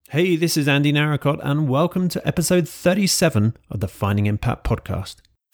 Hey, this is Andy Narracott, and welcome to episode 37 of the Finding Impact podcast.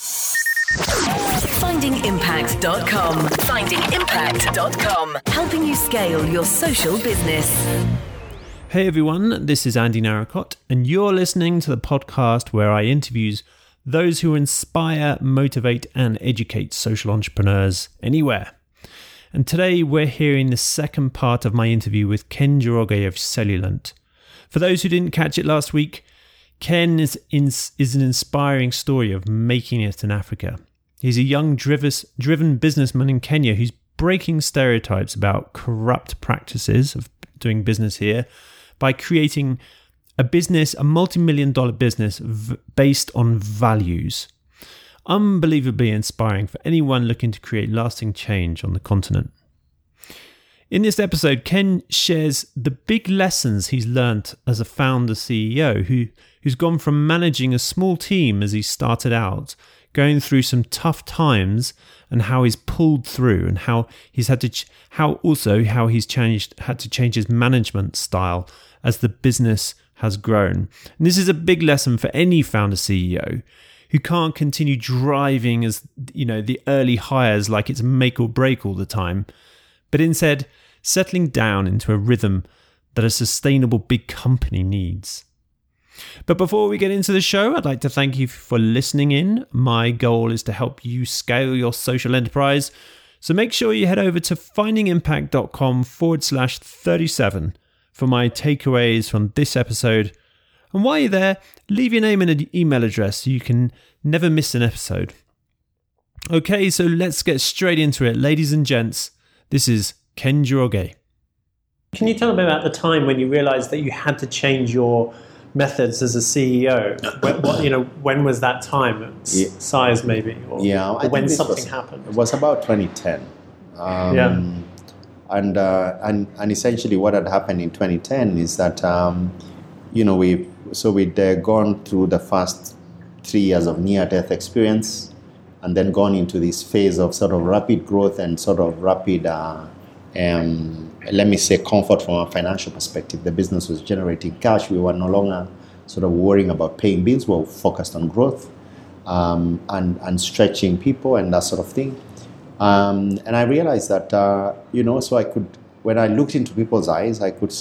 FindingImpact.com. FindingImpact.com. Helping you scale your social business. Hey everyone, this is Andy Narracott, and you're listening to the podcast where I interview those who inspire, motivate, and educate social entrepreneurs anywhere. And today we're hearing the second part of my interview with Ken Njoroge of Cellulant. For those who didn't catch it last week, Ken is an inspiring story of making it in Africa. He's a young, driven businessman in Kenya who's breaking stereotypes about corrupt practices of doing business here by creating a multi-million-dollar business based on values. Unbelievably inspiring for anyone looking to create lasting change on the continent. In this episode, Ken shares the big lessons he's learnt as a founder CEO who's gone from managing a small team as he started out, going through some tough times, and how he's pulled through, and how he's had to change his management style as the business has grown. And this is a big lesson for any founder CEO who can't continue driving as the early hires like it's make or break all the time, but instead settling down into a rhythm that a sustainable big company needs. But before we get into the show, I'd like to thank you for listening in. My goal is to help you scale your social enterprise. So make sure you head over to findingimpact.com/37 for my takeaways from this episode. And while you're there, leave your name and an email address so you can never miss an episode. Okay, so let's get straight into it. Ladies and gents, this is Ken Njoroge. Can you tell me about the time when you realized that you had to change your methods as a CEO? When was that time? Size maybe? Or when something happened? It was about 2010. And essentially what had happened in 2010 is that, we'd gone through the first 3 years of near-death experience and then gone into this phase of sort of rapid growth and sort of rapid, comfort from a financial perspective. The business was generating cash. We were no longer sort of worrying about paying bills. We were focused on growth and stretching people and that sort of thing. And I realized that, so I could, when I looked into people's eyes,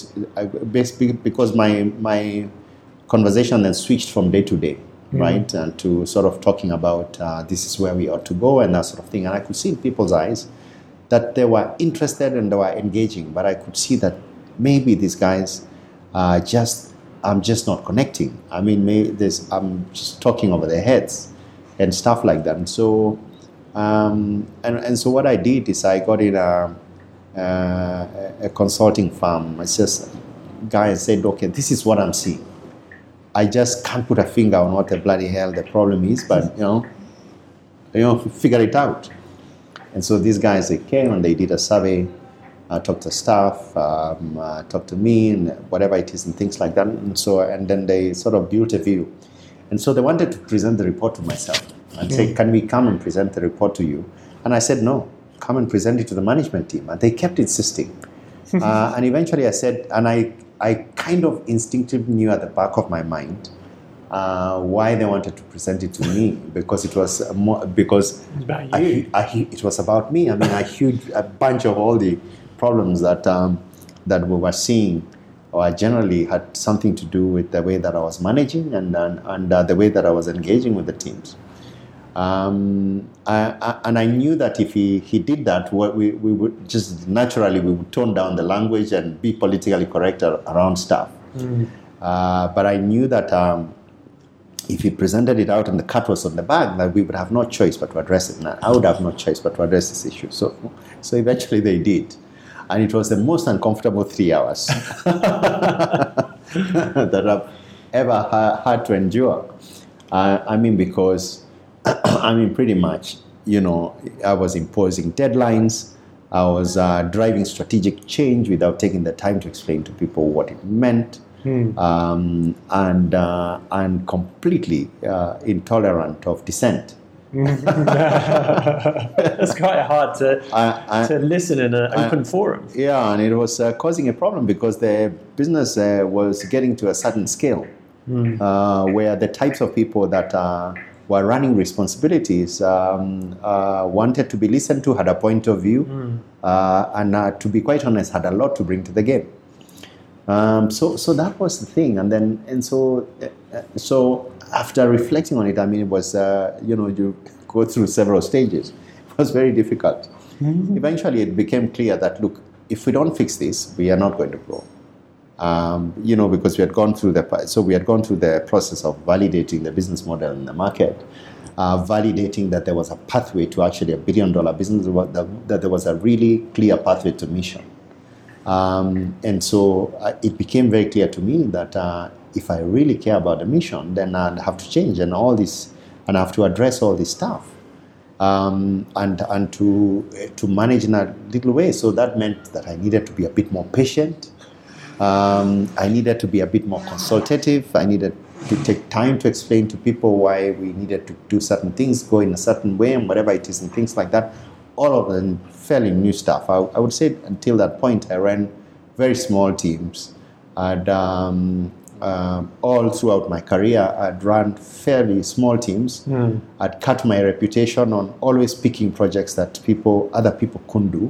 because my conversation then switched from day to day, right? And to sort of talking about this is where we ought to go and that sort of thing. And I could see in people's eyes that they were interested and they were engaging, but I could see that maybe these guys I'm just not connecting. I mean, I'm just talking over their heads and stuff like that. And so, so what I did is I got in a consulting firm. I just guy and said, okay, this is what I'm seeing. I just can't put a finger on what the bloody hell the problem is, but figure it out. And so these guys, they came and they did a survey, talked to staff, talked to me, and whatever it is, and things like that. And then they sort of built a view. And so they wanted to present the report to myself and say, can we come and present the report to you? And I said, no, come and present it to the management team. And they kept insisting. And eventually I said, and I kind of instinctively knew at the back of my mind why they wanted to present it to me, because it was because it was about me. I mean, a bunch of all the problems that we were seeing generally had something to do with the way that I was managing and the way that I was engaging with the teams. And I knew that if he did that, we would just naturally we would tone down the language and be politically correct around stuff. But I knew that if he presented it out and the cat was on the bag, that we would have no choice but to address it. And I would have no choice but to address this issue. So eventually they did. And it was the most uncomfortable 3 hours that I've ever had to endure. Because pretty much, I was imposing deadlines. I was driving strategic change without taking the time to explain to people what it meant. And completely intolerant of dissent. It's quite hard to listen in an open forum. Yeah, and it was causing a problem because the business was getting to a certain scale where the types of people that were running responsibilities wanted to be listened to, had a point of view, and to be quite honest, had a lot to bring to the game. So that was the thing, so after reflecting on it, I mean, it was you go through several stages. It was very difficult. Eventually, it became clear that look, if we don't fix this, we are not going to grow. Because we had gone through the process of validating the business model in the market, validating that there was a pathway to actually $1 billion business, that there was a really clear pathway to mission. And so it became very clear to me that if I really care about the mission, then I'd have to change and I have to address all this stuff, and to manage in a little way. So that meant that I needed to be a bit more patient. I needed to be a bit more consultative. I needed to take time to explain to people why we needed to do certain things, go in a certain way, and whatever it is, and things like that. All of them fairly new stuff. I would say until that point, I ran very small teams. And all throughout my career, I'd run fairly small teams. I'd cut my reputation on always picking projects that other people couldn't do.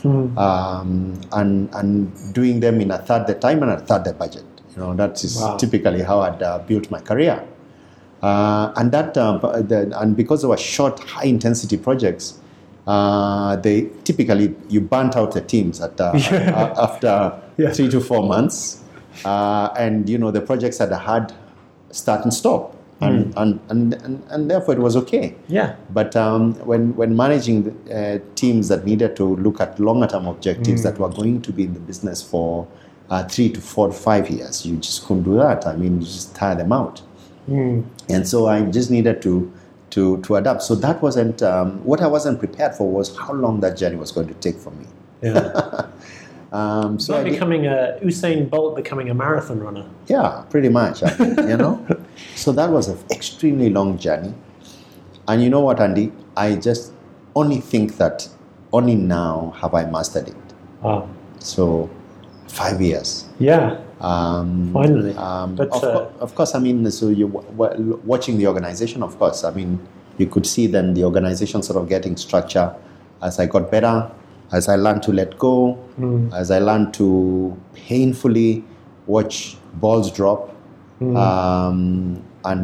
And doing them in a third the time and a third the budget. That is typically how I'd built my career. And because they were short, high-intensity projects, they typically, you burnt out the teams after 3 to 4 months. And the projects had a hard start and stop. And therefore it was okay. Yeah. But when managing teams that needed to look at longer term objectives that were going to be in the business for 3 to 4 to 5 years, you just couldn't do that. I mean, you just tire them out. And so I just needed to adapt. So that wasn't what I wasn't prepared for was how long that journey was going to take for me. Yeah. So like becoming Usain Bolt becoming a marathon runner. Yeah, pretty much. So that was an extremely long journey. And you know what, Andy? I just only think that only now have I mastered it. Wow. So 5 years. Yeah. Finally. Of course, I mean, so you watching the organization, of course, I mean, you could see then the organization sort of getting structure as I got better, as I learned to let go, as I learned to painfully watch balls drop, and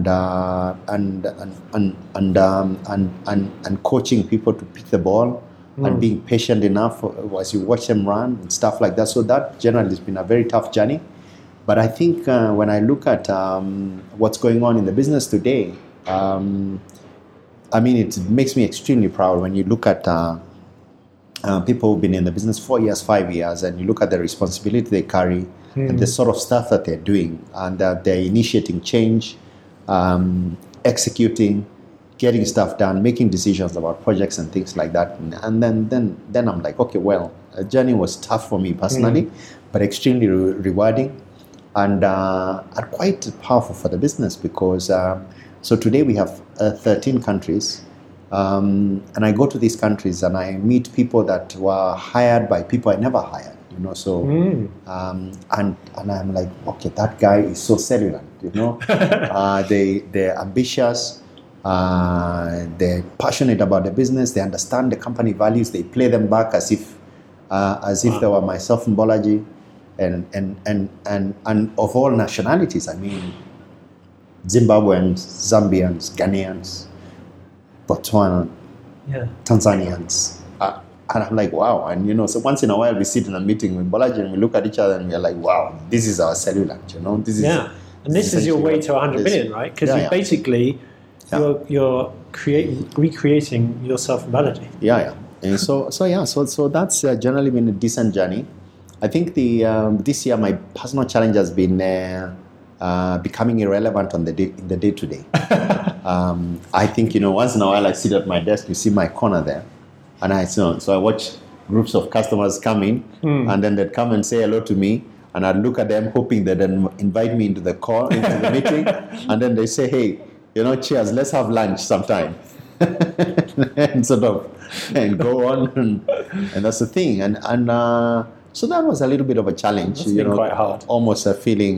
coaching people to pick the ball, and being patient enough as you watch them run and stuff like that. So that generally has been a very tough journey. But I think when I look at what's going on in the business today, I mean, it makes me extremely proud when you look at people who've been in the business 4 years, 5 years, and you look at the responsibility they carry and the sort of stuff that they're doing, and that they're initiating change, executing, getting stuff done, making decisions about projects and things like that. And then I'm like, okay, well, the journey was tough for me personally, but extremely rewarding and quite powerful for the business because so today we have 13 countries. And I go to these countries and I meet people that were hired by people I never hired, so, and I'm like, okay, that guy is so cellular, they're ambitious, they're passionate about the business, they understand the company values, they play them back as if they were myself and Bolaji, and of all nationalities, I mean, Zimbabweans, Zambians, Ghanaians, Botswana, Tanzanians, and I'm like, wow. And so once in a while we sit in a meeting with Bolaji and we look at each other and we're like, wow, this is our cellular, this is and this is your way to 100 million, right? Because you basically you're recreating your self-validity. And so that's generally been a decent journey. I think this year my personal challenge has been becoming irrelevant in the day-to-day. I think, once in a while I sit at my desk, you see my corner there, and so I watch groups of customers come in, and then they'd come and say hello to me, and I'd look at them hoping they'd invite me into the meeting, and then they say, hey, cheers, let's have lunch sometime. and sort of and go on, and that's the thing. And so that was a little bit of a challenge. That's been quite hard. Almost a feeling.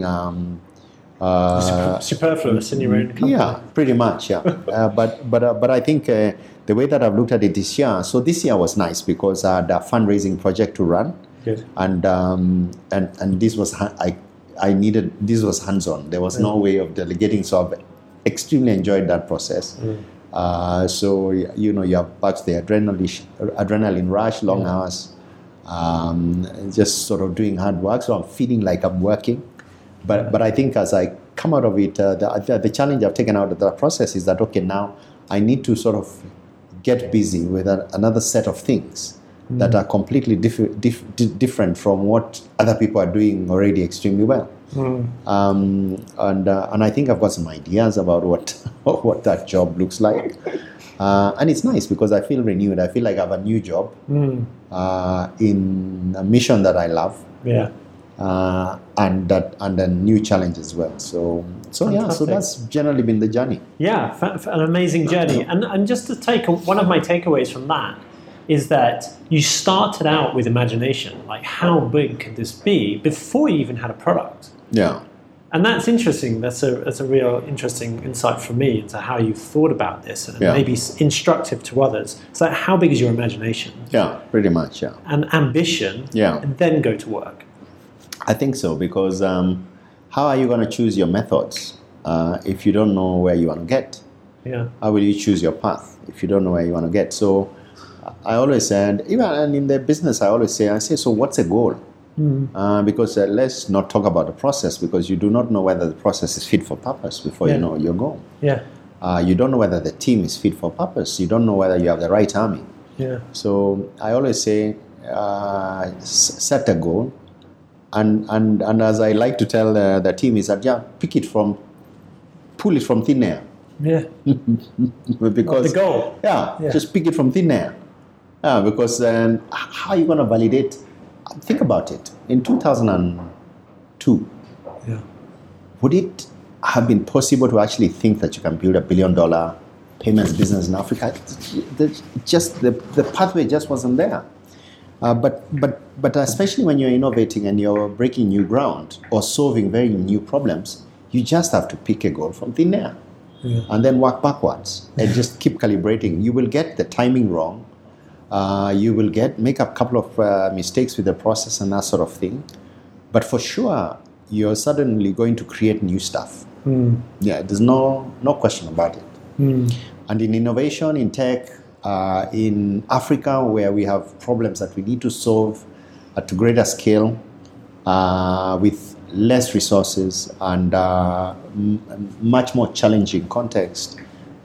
Superfluous in your own company. Yeah, pretty much. Yeah, but I think the way that I've looked at it this year. So this year was nice because I had a fundraising project to run. Good. And this was this was hands-on. There was no way of delegating, so I've extremely enjoyed that process. So you have back the adrenaline rush, long hours, just sort of doing hard work. So I'm feeling like I'm working, but I think as I come out of it, the challenge I've taken out of that process is that now I need to sort of get busy with another set of things that are completely different from what other people are doing already extremely well. And I think I've got some ideas about what that job looks like. And it's nice because I feel renewed. I feel like I have a new job in a mission that I love. Yeah. And a new challenge as well. So that's generally been the journey. Yeah, an amazing journey. And just to take one of my takeaways from that is that you started out with imagination, like how big could this be before you even had a product? Yeah. And that's interesting. That's a real interesting insight for me into how you've thought about this and maybe instructive to others. So how big is your imagination? Yeah, pretty much, yeah. And ambition, and then go to work. I think so, because how are you going to choose your methods if you don't know where you want to get? Yeah. How will you choose your path if you don't know where you want to get? So I always said, and in the business, I say, so what's a goal? Because let's not talk about the process, because you do not know whether the process is fit for purpose before you know your goal. Yeah. You don't know whether the team is fit for purpose. You don't know whether you have the right army. Yeah. So I always say, set a goal. And as I like to tell the team is that, pull it from thin air. Yeah. Because the goal. Yeah, just pick it from thin air. Because how are you going to validate? Think about it. In 2002, would it have been possible to actually think that you can build $1 billion payments business in Africa? The pathway just wasn't there. But especially when you're innovating and you're breaking new ground or solving very new problems, you just have to pick a goal from thin air and then work backwards and just keep calibrating. You will get the timing wrong. You will make a couple of mistakes with the process and that sort of thing. But for sure, you're suddenly going to create new stuff. Yeah, there's no question about it. And in innovation, in tech, in Africa, where we have problems that we need to solve at a greater scale with less resources and much more challenging context,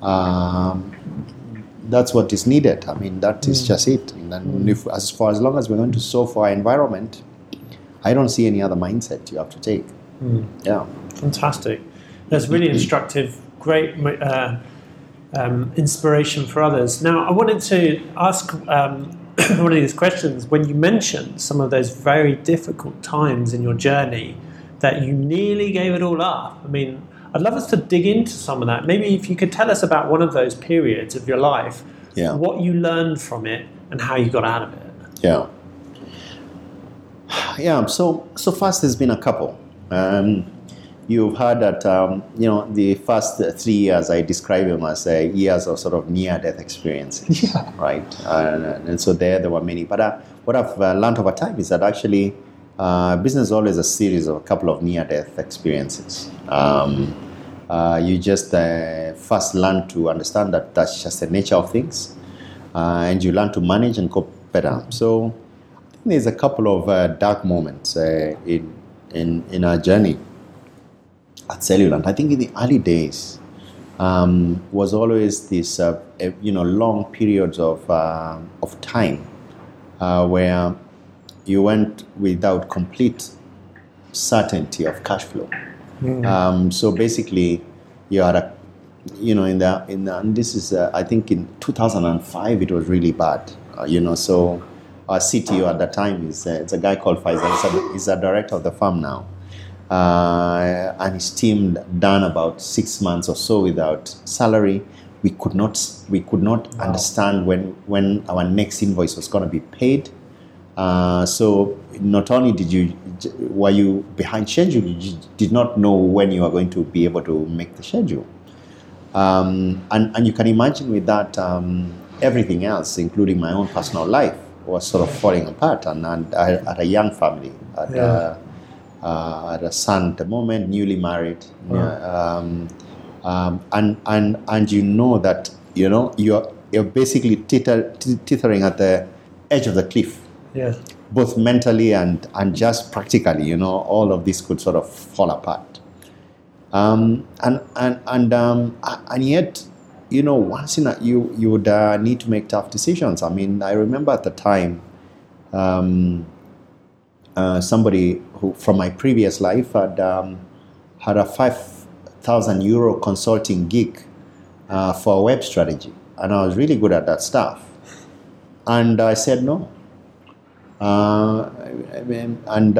that's what is needed. I mean, that is just it. And as long as we're going to solve for our environment, I don't see any other mindset you have to take. Yeah. Fantastic. That's really instructive. Great inspiration for others. Now, I wanted to ask one of these questions. When you mentioned some of those very difficult times in your journey that you nearly gave it all up, I mean, I'd love us to dig into some of that. Maybe if you could tell us about one of those periods of your life, what you learned from it and how you got out of it. Yeah. So first, there's been a couple. You've heard that, the first 3 years, I describe them as years of sort of near-death experiences, right? And so there were many. But what I've learned over time is that actually business is always a series of a couple of near-death experiences. You just first learn to understand that that's just the nature of things, and you learn to manage and cope better. So I think there's a couple of dark moments in our journey at Cellulant. I think in the early days was always this long periods of time where you went without complete certainty of cash flow. So basically, you are and this is I think in 2005 it was really bad. So our CTO at that time it's a guy called Faisal. He's a director of the firm now. And his team done about 6 months or so without salary. we could not understand when our next invoice was going to be paid. So not only were you behind schedule, you did not know when you were going to be able to make the schedule. And you can imagine with that, everything else, including my own personal life, was sort of falling apart. And I had a young family, I had a son at the moment, newly married. And you know that you're basically teetering at the edge of the cliff. Yeah. Both mentally and just practically, all of this could sort of fall apart. And yet, once in you would need to make tough decisions. I mean, I remember at the time, somebody who from my previous life had a 5,000 euro consulting gig for a web strategy, and I was really good at that stuff. And I said no. And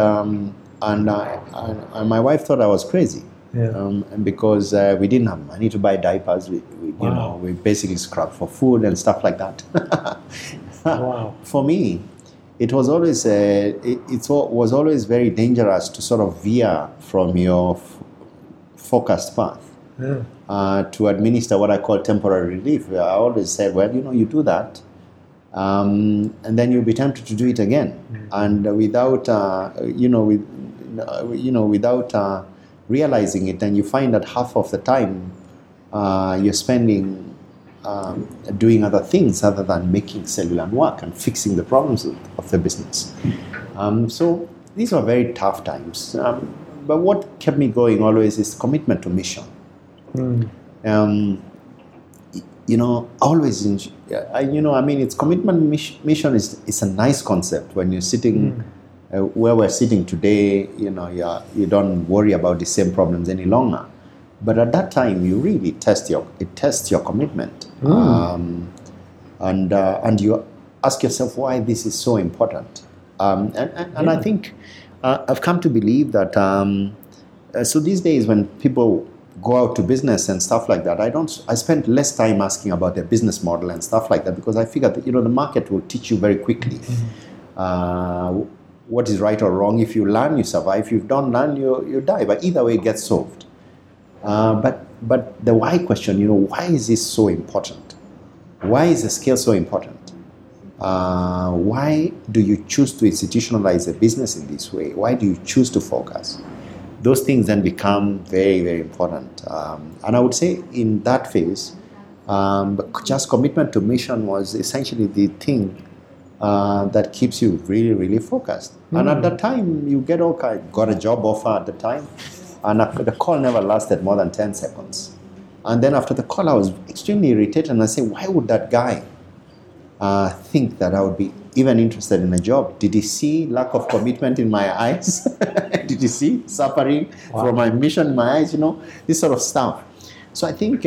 my wife thought I was crazy. Yeah. And because we didn't have money to buy diapers, we basically scrapped for food and stuff like that. Wow. For me, it was always was always very dangerous to sort of veer from your focused path to administer what I call temporary relief. I always said, well, you do that. And then you'll be tempted to do it again, and without without realizing it, and you find that half of the time you're spending doing other things other than making Cellulant work and fixing the problems of the business. So these were very tough times. But what kept me going always is commitment to mission. Always, it's commitment mission is a nice concept when you're sitting where we're sitting today. You don't worry about the same problems any longer. But at that time, you really tests your commitment, and you ask yourself why this is so important. And I think I've come to believe that. So these days, when people go out to business and stuff like that, I spend less time asking about their business model and stuff like that, because I figure that the market will teach you very quickly what is right or wrong. If you learn, you survive. If you don't learn, you die. But either way, it gets solved. But the why question, why is this so important? Why is the scale so important? Why do you choose to institutionalize a business in this way? Why do you choose to focus? Those things then become very, very important. And I would say in that phase, just commitment to mission was essentially the thing that keeps you really, really focused. And at that time, you got a job offer at the time, and the call never lasted more than 10 seconds. And then after the call, I was extremely irritated, and I said, why would that guy think that I would be even interested in a job? Did he see lack of commitment in my eyes? Did he see suffering from my mission in my eyes? This sort of stuff. So I think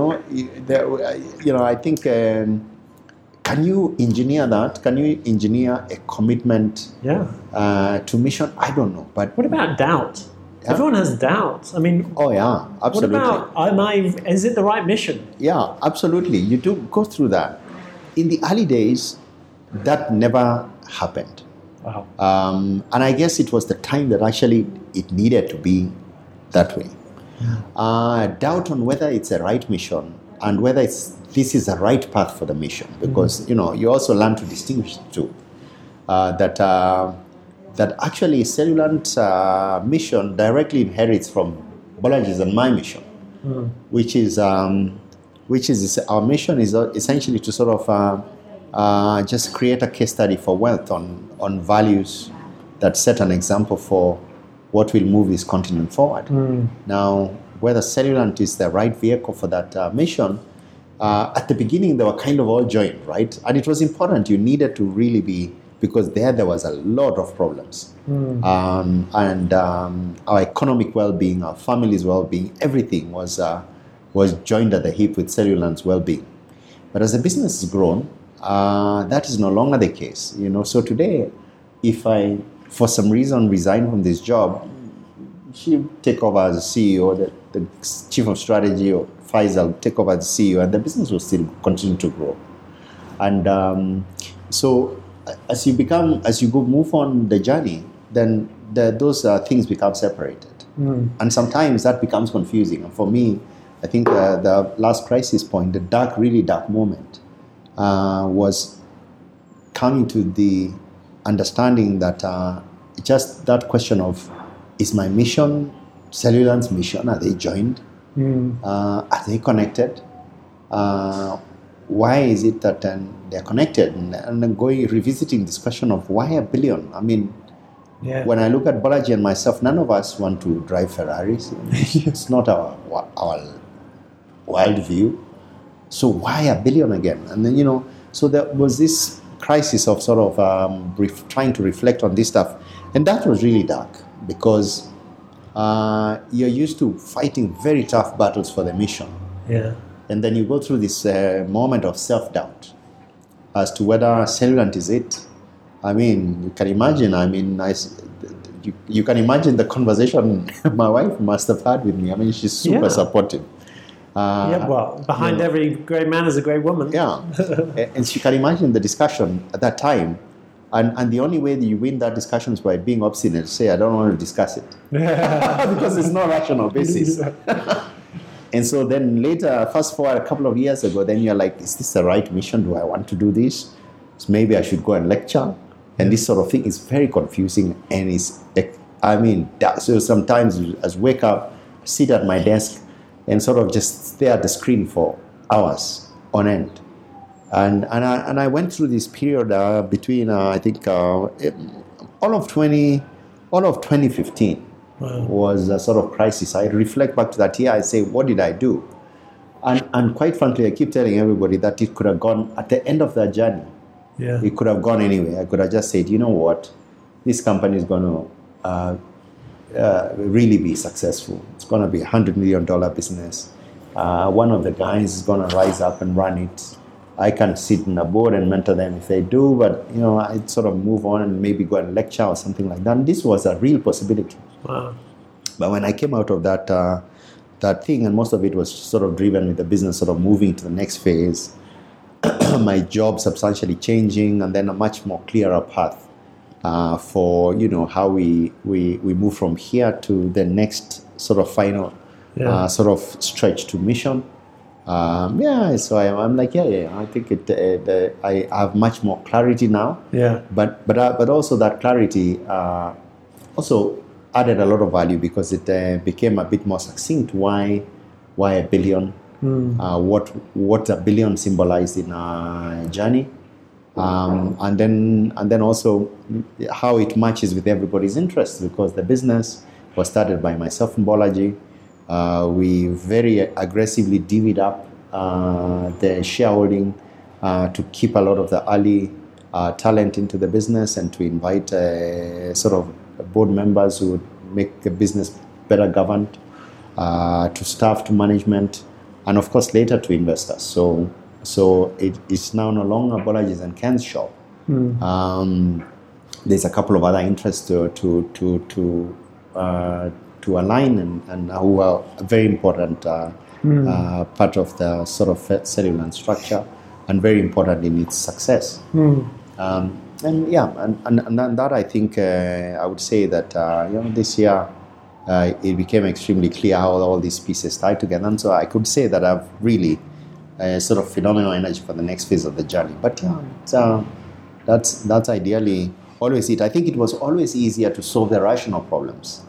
I think can you engineer that? Can you engineer a commitment to mission? I don't know. But what about doubt? Yeah. Everyone has doubts. I mean, oh yeah, absolutely. What about is it the right mission? Yeah, absolutely. You do go through that. In the early days, that never happened. Wow. And I guess it was the time that actually it needed to be that way. Doubt on whether it's the right mission and whether this is the right path for the mission, because you also learn to distinguish the two. That actually Cellulant's mission directly inherits from Bolaji's and my mission, which is our mission is essentially to sort of just create a case study for wealth on values that set an example for what will move this continent forward. Now, whether Cellulant is the right vehicle for that mission, at the beginning they were kind of all joined, right? And it was important. You needed to really be, because there was a lot of problems. And our economic well-being, our family's well-being, everything was joined at the hip with Cellulant's well-being. But as the business has grown, that is no longer the case. So today, if I, for some reason, resign from this job, she take over as CEO, the chief of strategy of Faisal take over as CEO, and the business will still continue to grow. And so as you move on the journey, then those things become separated. And sometimes that becomes confusing. And for me, I think the last crisis point, the really dark moment, was coming to the understanding that just that question of, is my mission, Cellulant's mission, are they joined? Are they connected? Why is it that they're connected? And then revisiting this question of why $1 billion? I mean, when I look at Balaji and myself, none of us want to drive Ferraris. It's not our wild view. So why $1 billion again? And then, so there was this crisis of sort of trying to reflect on this stuff. And that was really dark because you're used to fighting very tough battles for the mission. Yeah. And then you go through this moment of self-doubt as to whether Cellulant is it. I mean, you can imagine, you can imagine the conversation my wife must have had with me. I mean, she's super supportive. Behind every great man is a great woman. Yeah. And you can imagine the discussion at that time. And the only way that you win that discussion is by being obstinate, say, I don't want to discuss it. Because it's no rational basis. And so then later, fast forward a couple of years ago, then you're like, is this the right mission? Do I want to do this? So maybe I should go and lecture. And this sort of thing is very confusing. And so sometimes I just wake up, sit at my desk, and sort of just stare at the screen for hours on end. And I went through this period between, I think, all of 2015 was a sort of crisis. I reflect back to that year, I say, what did I do? And quite frankly, I keep telling everybody that it could have gone, at the end of that journey, it could have gone anyway. I could have just said, you know what, this company is going to really be successful. It's going to be a $100 million business. One of the guys is going to rise up and run it. I can sit in a board and mentor them if they do, but I'd sort of move on and maybe go and lecture or something like that. And this was a real possibility. Wow. But when I came out of that thing, and most of it was sort of driven with the business sort of moving to the next phase, my job substantially changing, and then a much more clearer path for how we move from here to the next sort of final sort of stretch to mission. So I'm like, I think I have much more clarity now. Yeah. But also that clarity also added a lot of value because it became a bit more succinct. Why $1 billion? What $1 billion symbolized in our journey, and then also how it matches with everybody's interests, because the business was started by myself and Balaji. We very aggressively divvied up the shareholding to keep a lot of the early talent into the business and to invite sort of board members who would make the business better governed, to staff, to management, and of course later to investors. So it is now no longer Balaji's and Ken's shop. There's a couple of other interests to align and who are a very important part of the sort of Cellulant structure and very important in its success. And that I think I would say that this year it became extremely clear how all these pieces tie together, and so I could say that I've really sort of phenomenal energy for the next phase of the journey. But that's ideally always it. I think it was always easier to solve the rational problems.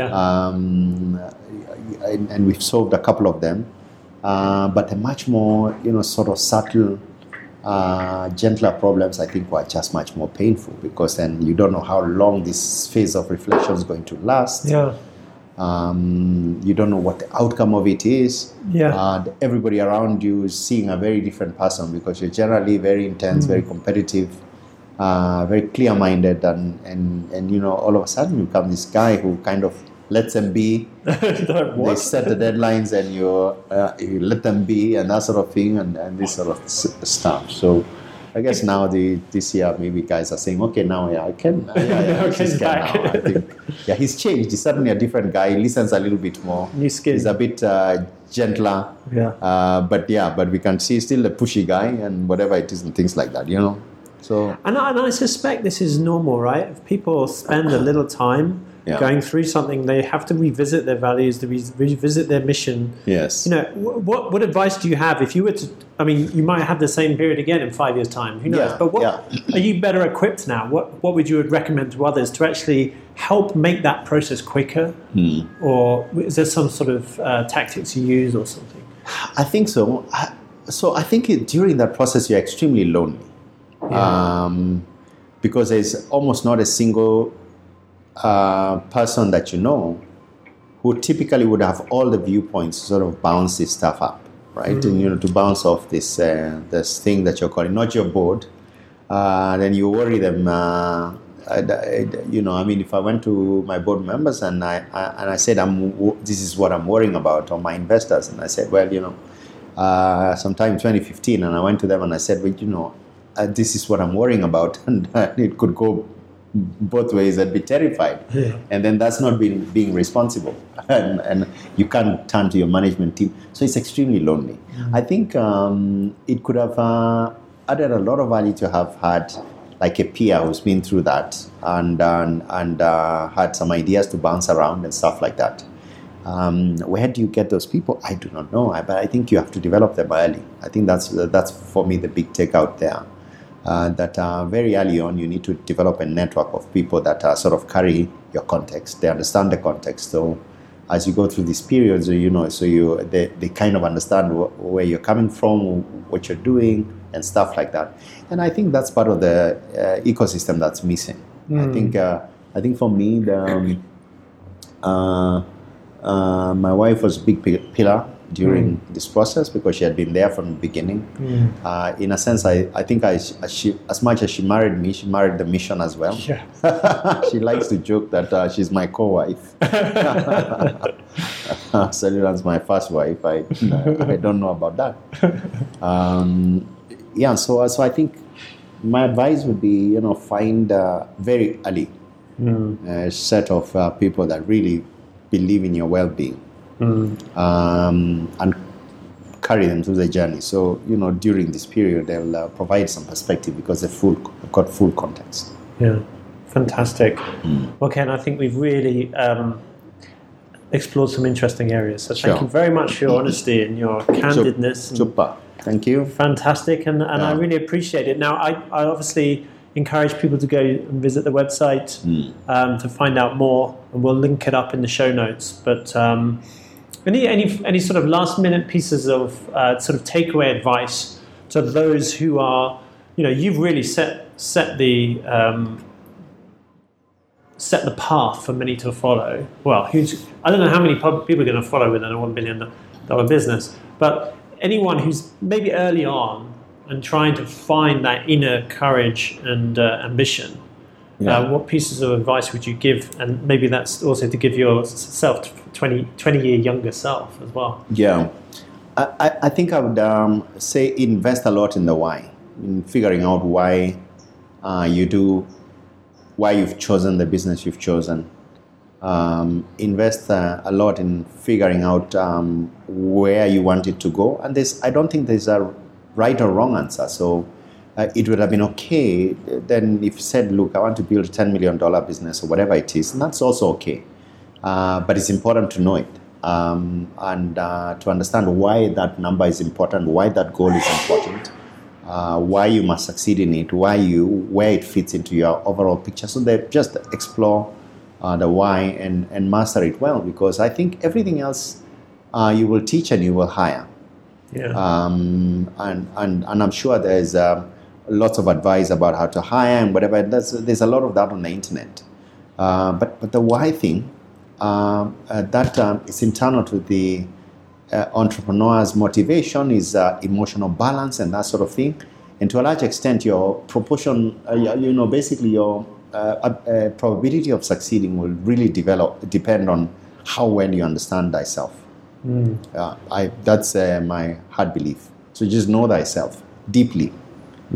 And we've solved a couple of them, but the much more sort of subtle, gentler problems I think were just much more painful, because then you don't know how long this phase of reflection is going to last. You don't know what the outcome of it is. Everybody around you is seeing a very different person, because you're generally very intense, very competitive, very clear-minded, and all of a sudden you become this guy who kind of lets them be. They set the deadlines and you let them be, and that sort of thing, and this sort of stuff. So I guess now this year maybe guys are saying, okay, now I can. He's back. Now, I think. Yeah, he's changed. He's certainly a different guy. He listens a little bit more. New skin. He's a bit gentler. Yeah. But we can see still a pushy guy and whatever it is and things like that. So. And I suspect this is normal, right? If people spend a little time going through something, they have to revisit their values, to revisit their mission. Yes. What advice do you have if you were to? I mean, you might have the same period again in 5 years' time. Who knows? But are you better equipped now? What would you recommend to others to actually help make that process quicker? Or is there some sort of tactics you use or something? I think so. So I think during that process you're extremely lonely. Because there's almost not a single person that you know who typically would have all the viewpoints to sort of bounce this stuff up, right? And to bounce off this thing that you're calling, not your board. Then you worry them. If I went to my board members and I said, this is what I'm worrying about, or my investors, and I said, sometime in 2015, and I went to them and I said, this is what I'm worrying about, and it could go both ways. I'd be terrified, and then that's not being responsible, and you can't turn to your management team, so it's extremely lonely. I think it could have added a lot of value to have had like a peer who's been through that and had some ideas to bounce around and stuff like that. Where do you get those people? I do not know, but I think you have to develop them early. I think that's for me the big takeout there. That very early on you need to develop a network of people that sort of carry your context. They understand the context. So as you go through these periods, they kind of understand where you're coming from, what you're doing, and stuff like that. And I think that's part of the ecosystem that's missing. I think for me, my wife was a big pillar during this process because she had been there from the beginning. In a sense, I think she, as much as she married me, she married the mission as well. Yeah. She likes to joke that she's my co-wife. Cellulan's my first wife. I don't know about that. So I think my advice would be, find very early a set of people that really believe in your well-being. And carry them through the journey. So, during this period, they'll provide some perspective because they've got full context. Yeah, fantastic. Well, Ken, I think we've really explored some interesting areas. So thank you very much for your honesty and your candidness. Super. Thank you. Fantastic. And I really appreciate it. Now, I obviously encourage people to go and visit the website to find out more, and we'll link it up in the show notes. But any sort of last minute pieces of sort of takeaway advice to those who are, you've really set the path for many to follow. Well, I don't know how many people are going to follow within a $1 billion business, but anyone who's maybe early on and trying to find that inner courage and ambition, what pieces of advice would you give? And maybe that's also to give yourself 20-year younger self as well. Yeah. I think I would say invest a lot in the why, in figuring out why you do, why you've chosen the business you've chosen. Invest a lot in figuring out where you want it to go. And I don't think there's a right or wrong answer. So it would have been okay then if you said, look, I want to build a $10 million business or whatever it is, and that's also okay. But it's important to know it and to understand why that number is important, why that goal is important, why you must succeed in it, where it fits into your overall picture. So they just explore the why and master it well, because I think everything else you will teach and you will hire. Yeah. And I'm sure there's lots of advice about how to hire and whatever. There's a lot of that on the internet. But the why thing, that is internal to the entrepreneur's motivation, is emotional balance and that sort of thing. And to a large extent, your proportion, basically your probability of succeeding will really depend on how well you understand thyself. That's my hard belief. So just know thyself deeply.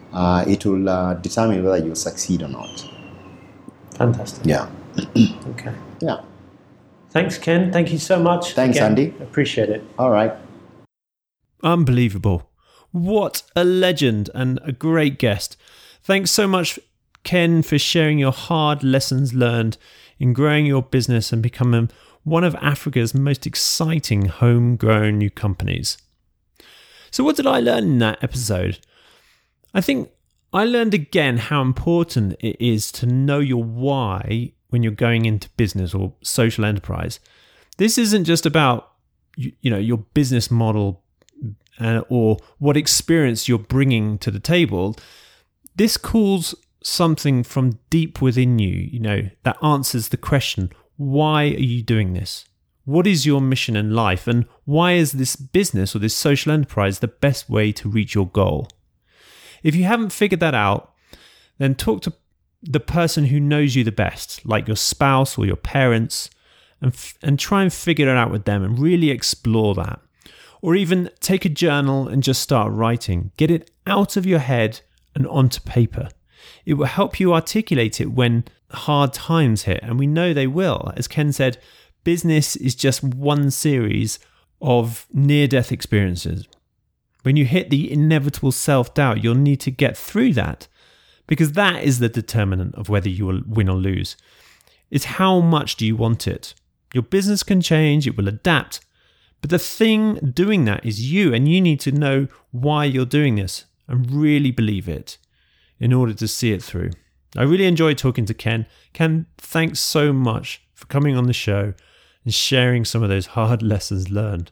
it will determine whether you succeed or not. Fantastic. Yeah. Okay. Yeah. Thanks, Ken. Thank you so much. Thanks, again. Andy. Appreciate it. All right. Unbelievable. What a legend and a great guest. Thanks so much, Ken, for sharing your hard lessons learned in growing your business and becoming one of Africa's most exciting homegrown new companies. So what did I learn in that episode? I think I learned again how important it is to know your why when you're going into business or social enterprise. This isn't just about your business model or what experience you're bringing to the table. This calls something from deep within you, that answers the question, why are you doing this? What is your mission in life? And why is this business or this social enterprise the best way to reach your goal? If you haven't figured that out, then talk to the person who knows you the best, like your spouse or your parents, and try and figure it out with them and really explore that. Or even take a journal and just start writing. Get it out of your head and onto paper. It will help you articulate it when hard times hit, and we know they will. As Ken said, business is just one series of near-death experiences. When you hit the inevitable self-doubt, you'll need to get through that, because that is the determinant of whether you will win or lose. It's how much do you want it? Your business can change, it will adapt, but the thing doing that is you, and you need to know why you're doing this and really believe it in order to see it through. I really enjoyed talking to Ken. Ken, thanks so much for coming on the show and sharing some of those hard lessons learned.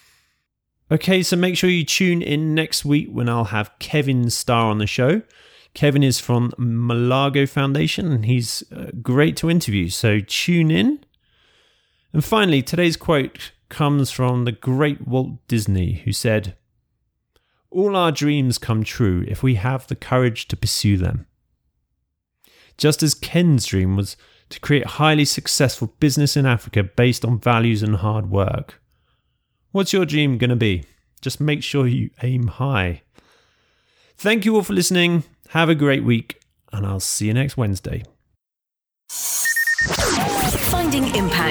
Okay, so make sure you tune in next week when I'll have Kevin Starr on the show. Kevin is from Malago Foundation and he's great to interview, so tune in. And finally, today's quote comes from the great Walt Disney, who said, "All our dreams come true if we have the courage to pursue them." Just as Ken's dream was to create a highly successful business in Africa based on values and hard work. What's your dream going to be? Just make sure you aim high. Thank you all for listening. Have a great week, and I'll see you next Wednesday.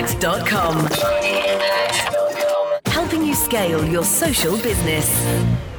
FindingImpact.com. Helping you scale your social business.